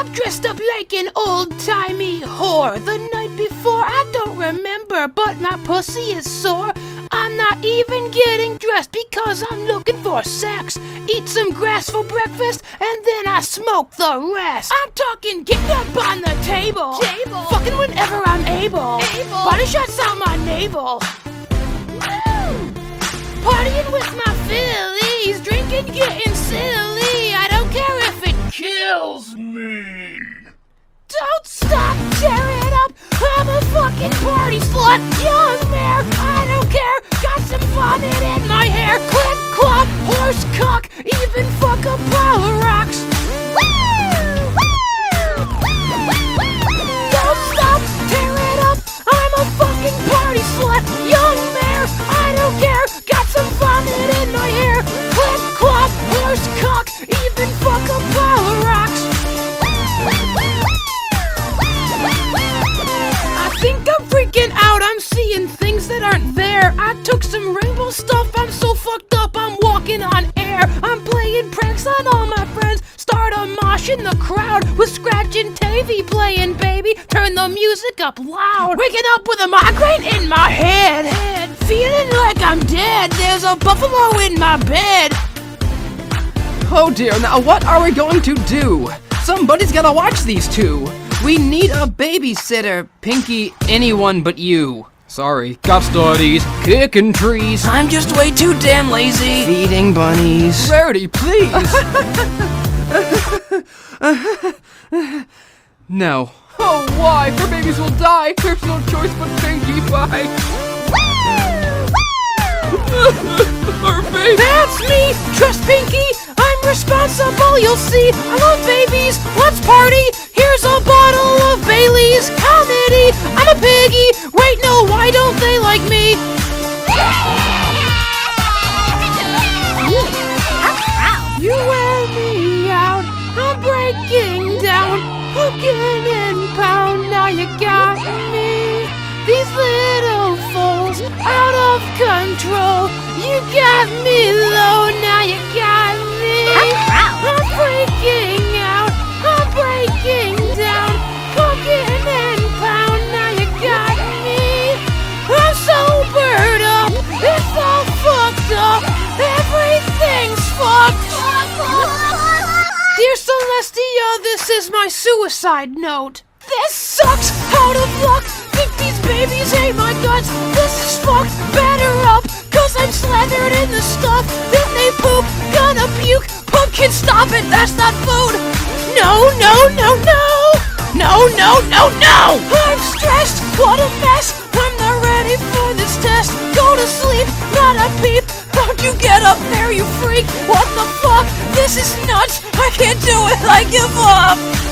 up dressed up like an old-timey whore. The night before, I don't remember, but my pussy is sore. I'm not even getting dressed because I'm looking for sex. Eat some grass for breakfast, and then I smoke the rest. I'm talking getting up on the table. Fucking whenever I'm able. Body shots out my navel. Partying with my fillies, drinking, getting silly. I don't care if it kills me. Don't stop, tear it up. I'm a fucking party slut, young mare. I don't care, got some vomit in my hair. Click, clop, horse cock, even fuck a pile of rocks. Don't stop, tear it up. I'm a fucking party slut, young mare. I don't care, got some vomit in my hair. Click, clop, horse cock, even fuck a pile of rocks. I think I'm freaking out, I'm seeing things that aren't there. I took some rainbow stuff, I'm so fucked up, I'm walking on air. I'm playing pranks on all my friends, start a mosh in the crowd with Scratch and Tavy playing, baby. Turn the music up loud. Waking up with a migraine in my head. Feeling like I'm dead, there's a buffalo in my bed. Oh dear, now what are we going to do? Somebody's gotta watch these two. We need a babysitter. Pinky, anyone but you. Sorry, got studies, kicking trees. I'm just way too damn lazy. Feeding bunnies. Rarity, please. No. Oh, why? For babies will die. There's no choice but Pinkie Pie. Our baby. That's me, trust Pinky. I'm responsible, you'll see. I love babies, let's party. Here's a bottle of Bailey's comedy. I'm a piggy. Wait, no, why don't they like me? You wear me out, I'm breaking down. Hooking and pound, now you got me. These little foals, out of control. You got me low, now you got me. I'm freaking out, I'm breaking down. Hooking and pound, now you got me. I'm sobered up, it's all fucked up. Everything's fucked. Dear Celestia, this is my suicide note. This sucks, out of luck. Think these babies hate my guts. This is fucked, better up, cause I'm slathered in the stuff. Then they poop, gonna puke. Pumpkin, stop it, that's not food. No, no, no, no. No, no, no, no. I'm stressed, what a mess. I'm not ready for this test. Go to sleep, not a peep. Don't you get up there, you freak. What the fuck? This is nuts. I can't do it, I give up.